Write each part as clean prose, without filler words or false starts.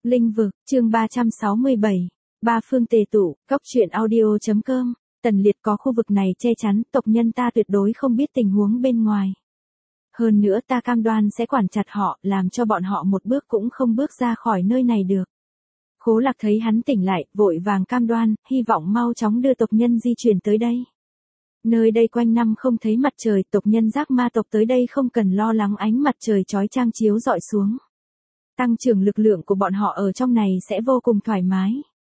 Linh vực, chương 367. Ba phương tề tụ, cốc truyện audio.com. Tần Liệt có khu vực này che chắn, tộc nhân ta tuyệt đối không biết tình huống bên ngoài. Hơn nữa ta cam đoan sẽ quản chặt họ, làm cho bọn họ một bước cũng không bước ra khỏi nơi này được. Khố Lạc thấy hắn tỉnh lại, vội vàng cam đoan, hy vọng mau chóng đưa tộc nhân di chuyển tới đây. Nơi đây quanh năm không thấy mặt trời, tộc nhân giác ma tộc tới đây không cần lo lắng ánh mặt trời chói chang chiếu rọi xuống. Tăng trưởng lực lượng của bọn họ ở trong này sẽ vô cùng thoải mái.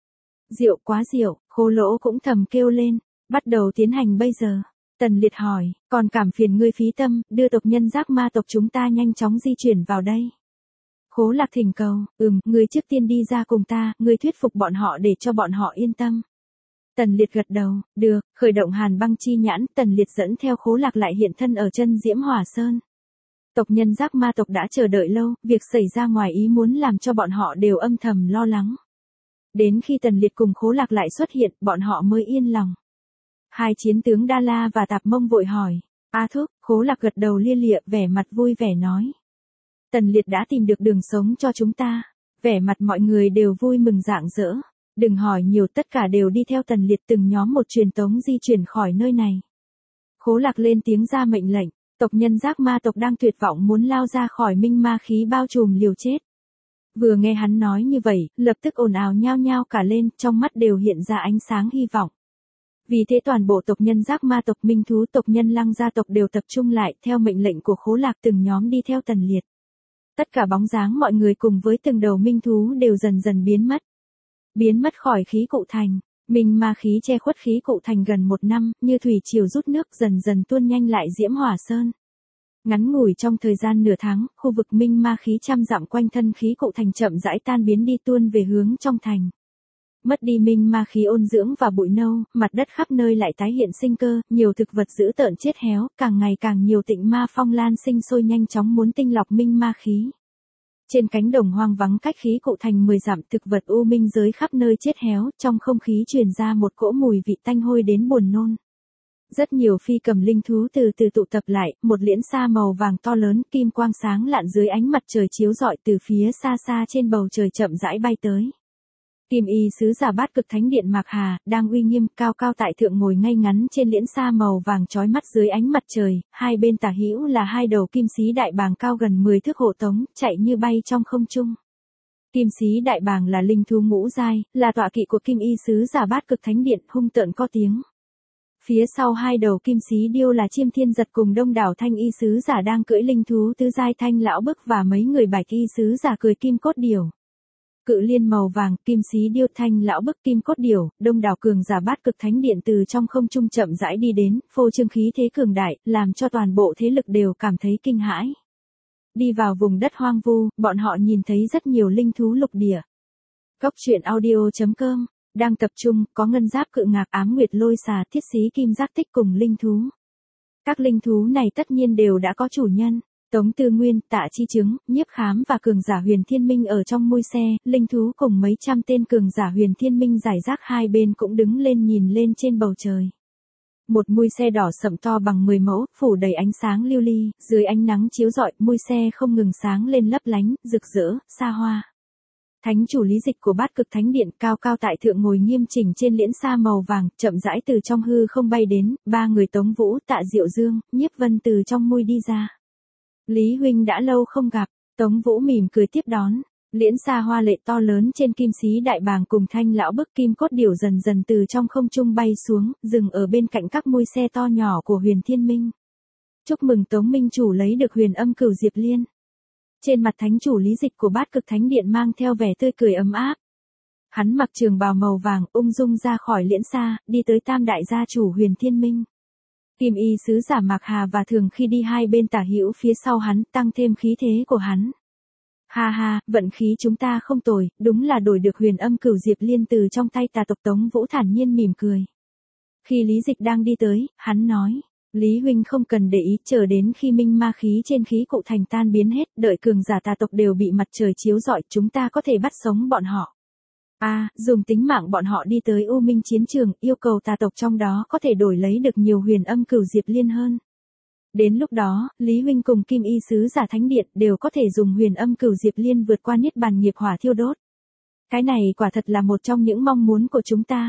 Rượu quá rượu, Khố Lỗ cũng thầm kêu lên, bắt đầu tiến hành bây giờ. Tần Liệt hỏi, còn cảm phiền ngươi phí tâm, đưa tộc nhân giác ma tộc chúng ta nhanh chóng di chuyển vào đây. Khố Lạc thỉnh cầu, ngươi trước tiên đi ra cùng ta, ngươi thuyết phục bọn họ để cho bọn họ yên tâm. Tần Liệt gật đầu, được, khởi động Hàn Băng Chi Nhãn, Tần Liệt dẫn theo Khố Lạc lại hiện thân ở chân Diễm Hỏa Sơn. Tộc nhân giác ma tộc đã chờ đợi lâu, việc xảy ra ngoài ý muốn làm cho bọn họ đều âm thầm lo lắng. Đến khi Tần Liệt cùng Khố Lạc lại xuất hiện, bọn họ mới yên lòng. Hai chiến tướng Đa La và Tạp Mông vội hỏi, A Thúc, Khố Lạc gật đầu lia lịa, vẻ mặt vui vẻ nói. Tần Liệt đã tìm được đường sống cho chúng ta, vẻ mặt mọi người đều vui mừng rạng rỡ. Đừng hỏi nhiều, tất cả đều đi theo Tần Liệt từng nhóm một truyền tống di chuyển khỏi nơi này. Khố Lạc lên tiếng ra mệnh lệnh, tộc nhân giác ma tộc đang tuyệt vọng muốn lao ra khỏi minh ma khí bao trùm liều chết. Vừa nghe hắn nói như vậy, lập tức ồn ào nhao nhao cả lên, trong mắt đều hiện ra ánh sáng hy vọng. Vì thế toàn bộ tộc nhân giác ma tộc, minh thú tộc, nhân lăng gia tộc đều tập trung lại, theo mệnh lệnh của Khố Lạc từng nhóm đi theo Tần Liệt. Tất cả bóng dáng mọi người cùng với từng đầu minh thú đều dần dần biến mất. Biến mất khỏi khí cụ thành, minh ma khí che khuất khí cụ thành gần một năm, như thủy triều rút nước dần dần tuôn nhanh lại Diễm Hỏa Sơn. Ngắn ngủi trong thời gian nửa tháng, khu vực minh ma khí trăm dặm quanh thân khí cụ thành chậm rãi tan biến đi tuôn về hướng trong thành. Mất đi minh ma khí ôn dưỡng và bụi nâu, mặt đất khắp nơi lại tái hiện sinh cơ, nhiều thực vật dữ tợn chết héo, càng ngày càng nhiều tịnh ma phong lan sinh sôi nhanh chóng muốn tinh lọc minh ma khí. Trên cánh đồng hoang vắng cách khí cụ thành 10 dặm, thực vật u minh giới khắp nơi chết héo, trong không khí truyền ra một cỗ mùi vị tanh hôi đến buồn nôn. Rất nhiều phi cầm linh thú từ từ tụ tập lại, một liễn xa màu vàng to lớn, kim quang sáng lạn dưới ánh mặt trời chiếu rọi từ phía xa xa trên bầu trời chậm rãi bay tới. Kim y sứ giả Bát Cực Thánh Điện Mạc Hà, đang uy nghiêm cao cao tại thượng ngồi ngay ngắn trên liễn xa màu vàng chói mắt dưới ánh mặt trời, hai bên tả hữu là hai đầu kim xí đại bàng cao gần 10 thước hộ tống, chạy như bay trong không trung. Kim xí đại bàng là linh thú ngũ giai, là tọa kỵ của Kim y sứ giả Bát Cực Thánh Điện, hung tợn có tiếng. Phía sau hai đầu kim xí điêu là Chiêm Thiên Giật cùng đông đảo thanh y sứ giả đang cưỡi linh thú tứ giai Thanh Lão Bức và mấy người bạch y sứ giả cười kim cốt điểu. Cự liên màu vàng, kim xí điêu, Thanh Lão Bức, kim cốt điểu, đông đảo cường giả Bát Cực Thánh Điện từ trong không trung chậm rãi đi đến, phô trương khí thế cường đại, làm cho toàn bộ thế lực đều cảm thấy kinh hãi. Đi vào vùng đất hoang vu, bọn họ nhìn thấy rất nhiều linh thú lục địa. Cốc truyện audio.com đang tập trung, có ngân giáp cự ngạc, ám nguyệt lôi xà, thiết xí kim giác tích cùng linh thú. Các linh thú này tất nhiên đều đã có chủ nhân. Tống Tư Nguyên, Tạ Chi Chứng, Nhiếp Khám và cường giả Huyền Thiên Minh ở trong mui xe, linh thú cùng mấy trăm tên cường giả Huyền Thiên Minh rải rác hai bên cũng đứng lên nhìn lên trên bầu trời. Một mui xe đỏ sậm to bằng 10 mẫu, phủ đầy ánh sáng lưu ly, dưới ánh nắng chiếu rọi, mui xe không ngừng sáng lên lấp lánh, rực rỡ, xa hoa. Thánh chủ Lý Dịch của Bát Cực Thánh Điện cao cao tại thượng ngồi nghiêm chỉnh trên liễn xa màu vàng, chậm rãi từ trong hư không bay đến, ba người Tống Vũ, Tạ Diệu Dương, Nhiếp Vân từ trong mui đi ra. Lý huynh đã lâu không gặp, Tống Vũ mỉm cười tiếp đón. Liễn xa hoa lệ to lớn trên kim xí đại bàng cùng Thanh Lão Bức, kim cốt điểu dần dần từ trong không trung bay xuống, dừng ở bên cạnh các mui xe to nhỏ của Huyền Thiên Minh. Chúc mừng Tống Minh chủ lấy được Huyền Âm Cửu Diệp Liên. Trên mặt thánh chủ Lý Dịch của Bát Cực Thánh Điện mang theo vẻ tươi cười ấm áp. Hắn mặc trường bào màu vàng, ung dung ra khỏi liễn xa, đi tới tam đại gia chủ Huyền Thiên Minh. Kim y sứ giả Mạc Hà và Thường khi đi hai bên tả hữu phía sau hắn, tăng thêm khí thế của hắn. Ha ha, vận khí chúng ta không tồi, đúng là đổi được Huyền Âm Cửu Diệp Liên từ trong tay tà tộc. Tống Vũ thản nhiên mỉm cười. Khi Lý Dịch đang đi tới, hắn nói, Lý huynh không cần để ý, chờ đến khi minh ma khí trên khí cụ thành tan biến hết, đợi cường giả tà tộc đều bị mặt trời chiếu rọi, chúng ta có thể bắt sống bọn họ. Dùng tính mạng bọn họ đi tới U Minh chiến trường, yêu cầu tà tộc trong đó có thể đổi lấy được nhiều Huyền Âm Cửu Diệp Liên hơn. Đến lúc đó, Lý huynh cùng Kim y sứ giả Thánh Điện đều có thể dùng Huyền Âm Cửu Diệp Liên vượt qua niết bàn nghiệp hỏa thiêu đốt. Cái này quả thật là một trong những mong muốn của chúng ta.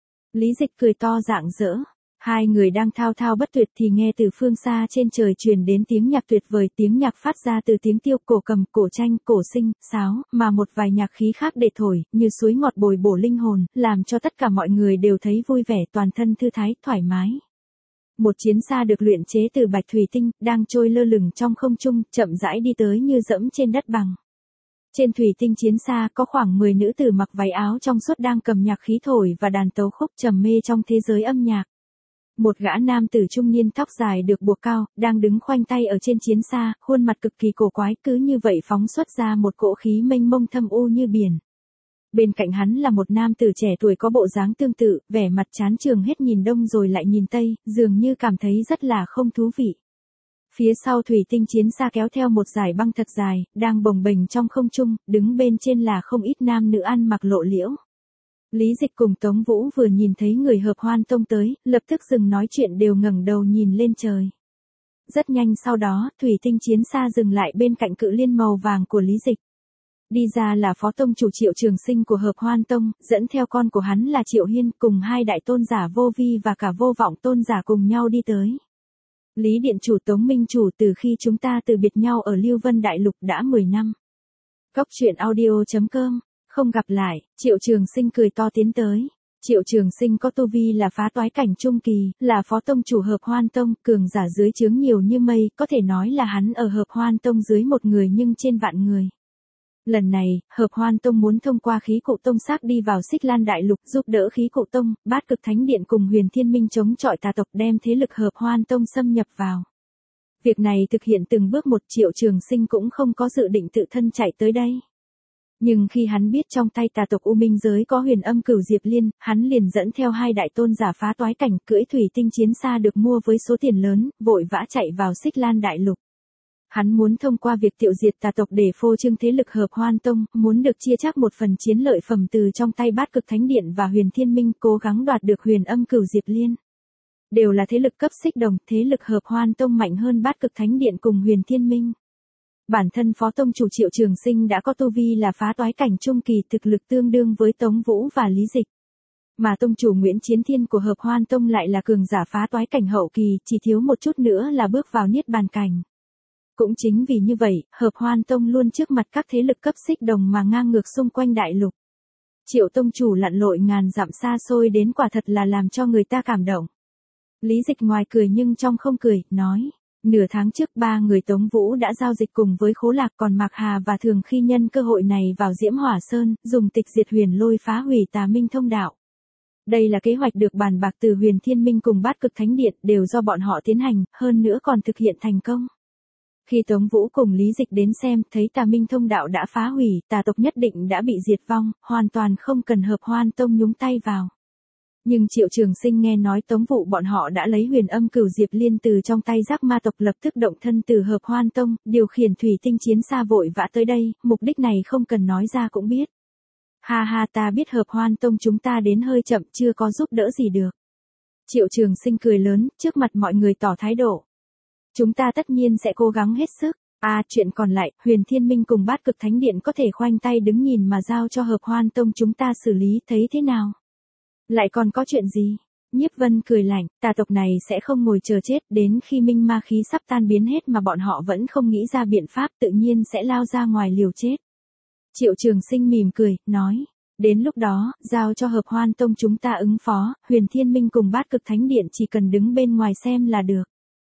Lý Dịch cười to rạng rỡ. Hai người đang thao thao bất tuyệt thì nghe từ phương xa trên trời truyền đến tiếng nhạc tuyệt vời, tiếng nhạc phát ra từ tiếng tiêu, cổ cầm, cổ tranh, cổ sinh, sáo, mà một vài nhạc khí khác để thổi, như suối ngọt bồi bổ linh hồn, làm cho tất cả mọi người đều thấy vui vẻ, toàn thân thư thái, thoải mái. Một chiến xa được luyện chế từ bạch thủy tinh, đang trôi lơ lửng trong không trung, chậm rãi đi tới như dẫm trên đất bằng. Trên thủy tinh chiến xa có khoảng 10 nữ tử mặc váy áo trong suốt đang cầm nhạc khí thổi và đàn tấu khúc trầm mê trong thế giới âm nhạc. Một gã nam tử trung niên tóc dài được buộc cao, đang đứng khoanh tay ở trên chiến xa, khuôn mặt cực kỳ cổ quái, cứ như vậy phóng xuất ra một cỗ khí mênh mông thâm u như biển. Bên cạnh hắn là một nam tử trẻ tuổi có bộ dáng tương tự, vẻ mặt chán chường hết nhìn đông rồi lại nhìn tây, dường như cảm thấy rất là không thú vị. Phía sau thủy tinh chiến xa kéo theo một dải băng thật dài, đang bồng bềnh trong không trung, đứng bên trên là không ít nam nữ ăn mặc lộ liễu. Lý Dịch cùng Tống Vũ vừa nhìn thấy người Hợp Hoan Tông tới, lập tức dừng nói chuyện đều ngẩng đầu nhìn lên trời. Rất nhanh sau đó, thủy tinh chiến xa dừng lại bên cạnh cự liên màu vàng của Lý Dịch. Đi ra là phó tông chủ Triệu Trường Sinh của Hợp Hoan Tông, dẫn theo con của hắn là Triệu Hiên cùng hai đại tôn giả Vô Vi và cả Vô Vọng tôn giả cùng nhau đi tới. Lý Điện chủ Tống Minh chủ, từ khi chúng ta từ biệt nhau ở Lưu Vân Đại Lục đã 10 năm. Cốc truyện audio.com, không gặp lại, Triệu Trường Sinh cười to tiến tới. Triệu Trường Sinh có tu vi là phá toái cảnh trung kỳ, là phó tông chủ Hợp Hoan Tông, cường giả dưới trướng nhiều như mây, có thể nói là hắn ở Hợp Hoan Tông dưới một người nhưng trên vạn người. Lần này, Hợp Hoan Tông muốn thông qua khí cụ tông xác đi vào Xích Lan Đại Lục, giúp đỡ khí cụ tông, Bát Cực Thánh Điện cùng Huyền Thiên Minh chống chọi tà tộc, đem thế lực Hợp Hoan Tông xâm nhập vào. Việc này thực hiện từng bước một, Triệu Trường Sinh cũng không có dự định tự thân chạy tới đây. Nhưng khi hắn biết trong tay tà tộc U Minh giới có Huyền Âm Cửu Diệp Liên, hắn liền dẫn theo hai đại tôn giả phá toái cảnh, cưỡi thủy tinh chiến xa được mua với số tiền lớn, vội vã chạy vào Xích Lan Đại Lục. Hắn muốn thông qua việc tiêu diệt tà tộc để phô trương thế lực Hợp Hoan Tông, muốn được chia chắc một phần chiến lợi phẩm từ trong tay Bát Cực Thánh Điện và Huyền Thiên Minh, cố gắng đoạt được Huyền Âm Cửu Diệp Liên. Đều là thế lực cấp xích đồng, thế lực Hợp Hoan Tông mạnh hơn Bát Cực Thánh Điện cùng Huyền Thiên Minh. Bản thân phó tông chủ Triệu Trường Sinh đã có tu vi là phá toái cảnh trung kỳ, thực lực tương đương với Tống Vũ và Lý Dịch. Mà tông chủ Nguyễn Chiến Thiên của Hợp Hoan Tông lại là cường giả phá toái cảnh hậu kỳ, chỉ thiếu một chút nữa là bước vào niết bàn cảnh. Cũng chính vì như vậy, Hợp Hoan Tông luôn trước mặt các thế lực cấp xích đồng mà ngang ngược xung quanh đại lục. Triệu tông chủ lặn lội ngàn dặm xa xôi đến quả thật là làm cho người ta cảm động. Lý Dịch ngoài cười nhưng trong không cười, nói, nửa tháng trước ba người Tống Vũ đã giao dịch cùng với Khố Lạc, còn Mạc Hà và Thường Khi nhân cơ hội này vào Diễm Hỏa Sơn, dùng tịch diệt huyền lôi phá hủy Tà Minh thông đạo. Đây là kế hoạch được bàn bạc từ Huyền Thiên Minh cùng Bát Cực Thánh Điện, đều do bọn họ tiến hành, hơn nữa còn thực hiện thành công. Khi Tống Vũ cùng Lý Dịch đến xem, thấy Tà Minh thông đạo đã phá hủy, tà tộc nhất định đã bị diệt vong, hoàn toàn không cần Hợp Hoan Tông nhúng tay vào. Nhưng Triệu Trường Sinh nghe nói Tống Vũ bọn họ đã lấy Huyền Âm Cửu Diệp Liên từ trong tay Giác Ma tộc, lập tức động thân từ Hợp Hoan Tông, điều khiển thủy tinh chiến xa vội vã tới đây, mục đích này không cần nói ra cũng biết. Ha ha, ta biết Hợp Hoan Tông chúng ta đến hơi chậm, chưa có giúp đỡ gì được. Triệu Trường Sinh cười lớn, trước mặt mọi người tỏ thái độ. Chúng ta tất nhiên sẽ cố gắng hết sức. Chuyện còn lại, Huyền Thiên Minh cùng Bát Cực Thánh Điện có thể khoanh tay đứng nhìn mà giao cho Hợp Hoan Tông chúng ta xử lý, thấy thế nào? Lại còn có chuyện gì? Nhiếp Vân cười lạnh, tà tộc này sẽ không ngồi chờ chết, đến khi minh ma khí sắp tan biến hết mà bọn họ vẫn không nghĩ ra biện pháp, tự nhiên sẽ lao ra ngoài liều chết. Triệu Trường Sinh mỉm cười, nói, đến lúc đó, giao cho Hợp Hoan Tông chúng ta ứng phó, Huyền Thiên Minh cùng Bát Cực Thánh Điện chỉ cần đứng bên ngoài xem là được.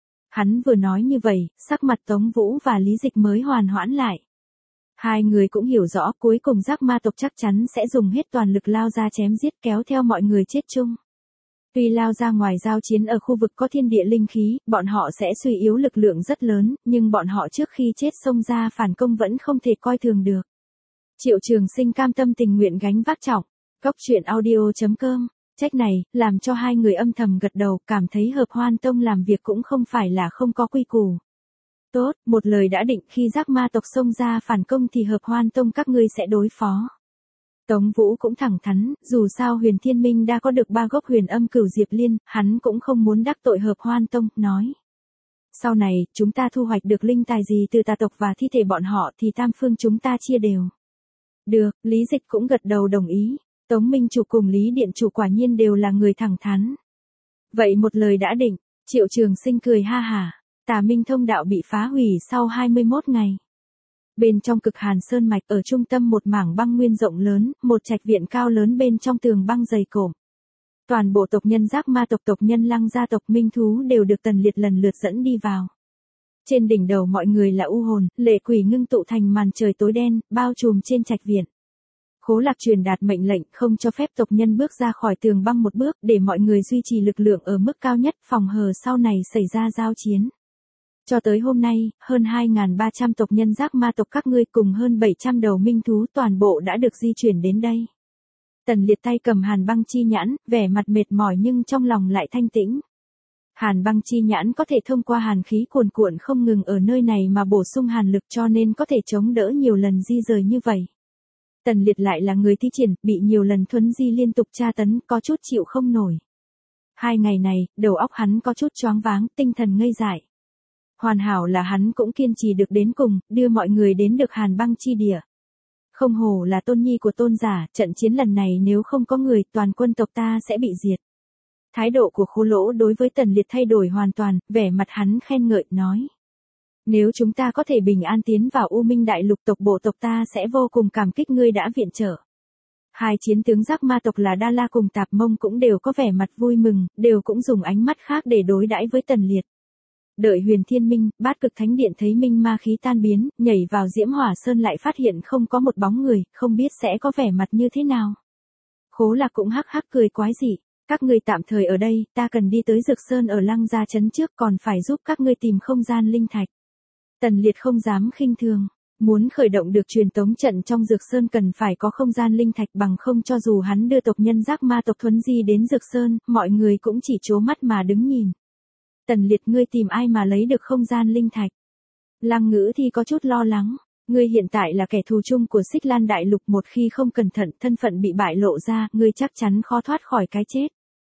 Hắn vừa nói như vậy, sắc mặt Tống Vũ và Lý Dịch mới hoàn hoãn lại. Hai người cũng hiểu rõ cuối cùng Giác Ma tộc chắc chắn sẽ dùng hết toàn lực lao ra chém giết, kéo theo mọi người chết chung. Tuy lao ra ngoài giao chiến ở khu vực có thiên địa linh khí, bọn họ sẽ suy yếu lực lượng rất lớn, nhưng bọn họ trước khi chết xông ra phản công vẫn không thể coi thường được. Triệu Trường Sinh cam tâm tình nguyện gánh vác trọng. Cốc truyện audio.com, trách này, làm cho hai người âm thầm gật đầu, cảm thấy Hợp Hoan Tông làm việc cũng không phải là không có quy củ. Tốt, một lời đã định, khi Giác Ma tộc xông ra phản công thì Hợp Hoan Tông các ngươi sẽ đối phó. Tống Vũ cũng thẳng thắn, dù sao Huyền Thiên Minh đã có được 3 gốc Huyền Âm Cửu Diệp Liên, hắn cũng không muốn đắc tội Hợp Hoan Tông, nói. Sau này, chúng ta thu hoạch được linh tài gì từ tà tộc và thi thể bọn họ thì tam phương chúng ta chia đều. Được, Lý Dịch cũng gật đầu đồng ý. Tống Minh Chủ cùng Lý Điện Chủ quả nhiên đều là người thẳng thắn. Vậy một lời đã định, Triệu Trường Sinh cười ha hả. Tà Minh thông đạo bị phá hủy sau 21 ngày. Bên trong Cực Hàn Sơn mạch ở trung tâm một mảng băng nguyên rộng lớn, một trạch viện cao lớn bên trong tường băng dày cộm. Toàn bộ tộc nhân Giác Ma tộc, tộc nhân Lăng gia tộc, Minh thú đều được Tần Liệt lần lượt dẫn đi vào. Trên đỉnh đầu mọi người là u hồn, lệ quỷ ngưng tụ thành màn trời tối đen, bao trùm trên trạch viện. Khố Lạc truyền đạt mệnh lệnh không cho phép tộc nhân bước ra khỏi tường băng một bước, để mọi người duy trì lực lượng ở mức cao nhất, phòng hờ sau này xảy ra giao chiến. Cho tới hôm nay, hơn 2.300 tộc nhân Giác Ma tộc các ngươi cùng hơn 700 đầu minh thú toàn bộ đã được di chuyển đến đây. Tần Liệt tay cầm Hàn Băng Chi Nhãn, vẻ mặt mệt mỏi nhưng trong lòng lại thanh tĩnh. Hàn Băng Chi Nhãn có thể thông qua hàn khí cuồn cuộn không ngừng ở nơi này mà bổ sung hàn lực, cho nên có thể chống đỡ nhiều lần di rời như vậy. Tần Liệt lại là người thi triển, bị nhiều lần thuấn di liên tục tra tấn, có chút chịu không nổi. 2 ngày này, đầu óc hắn có chút choáng váng, tinh thần ngây dại. Hoàn hảo là hắn cũng kiên trì được đến cùng, đưa mọi người đến được Hàn Băng Chi Địa. Không hổ là tôn nhi của tôn giả, trận chiến lần này nếu không có người, toàn quân tộc ta sẽ bị diệt. Thái độ của Khô Lỗ đối với Tần Liệt thay đổi hoàn toàn, vẻ mặt hắn khen ngợi, nói. Nếu chúng ta có thể bình an tiến vào U Minh Đại Lục, tộc bộ tộc ta sẽ vô cùng cảm kích ngươi đã viện trợ. Hai chiến tướng Giác Ma tộc là Đa La cùng Tạp Mông cũng đều có vẻ mặt vui mừng, đều cũng dùng ánh mắt khác để đối đãi với Tần Liệt. Đợi Huyền Thiên Minh, Bát Cực Thánh Điện thấy minh ma khí tan biến, nhảy vào Diễm Hỏa Sơn lại phát hiện không có một bóng người, không biết sẽ có vẻ mặt như thế nào. Khố Lạc cũng hắc hắc cười quái dị. Các ngươi tạm thời ở đây, ta cần đi tới Dược Sơn ở Lăng Gia trấn trước, còn phải giúp các ngươi tìm không gian linh thạch. Tần Liệt không dám khinh thường. Muốn khởi động được truyền tống trận trong Dược Sơn cần phải có không gian linh thạch, bằng không cho dù hắn đưa tộc nhân Giác Ma tộc thuấn di đến Dược Sơn, mọi người cũng chỉ trố mắt mà đứng nhìn. Tần Liệt, ngươi tìm ai mà lấy được không gian linh thạch? Lăng Ngữ thì có chút lo lắng. Ngươi hiện tại là kẻ thù chung của Xích Lan Đại Lục, một khi không cẩn thận, thân phận bị bại lộ ra, ngươi chắc chắn khó thoát khỏi cái chết.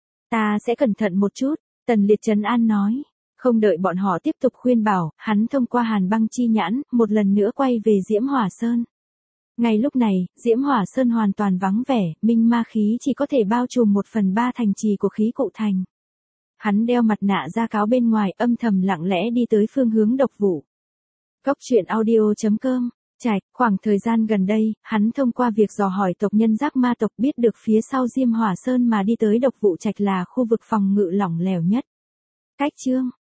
Ta sẽ cẩn thận một chút, Tần Liệt trấn an nói. Không đợi bọn họ tiếp tục khuyên bảo, hắn thông qua Hàn Băng Chi Nhãn, một lần nữa quay về Diễm Hỏa Sơn. Ngay lúc này, Diễm Hỏa Sơn hoàn toàn vắng vẻ, minh ma khí chỉ có thể bao trùm 1/3 thành trì của khí cụ thành. Hắn đeo mặt nạ da cáo bên ngoài, âm thầm lặng lẽ đi tới phương hướng Độc Vụ. Cốc truyện audio.com. Trạch, khoảng thời gian gần đây, hắn thông qua việc dò hỏi tộc nhân Giác Ma tộc biết được phía sau Diêm Hỏa Sơn mà đi tới Độc Vụ Trạch là khu vực phòng ngự lỏng lẻo nhất. Cách chương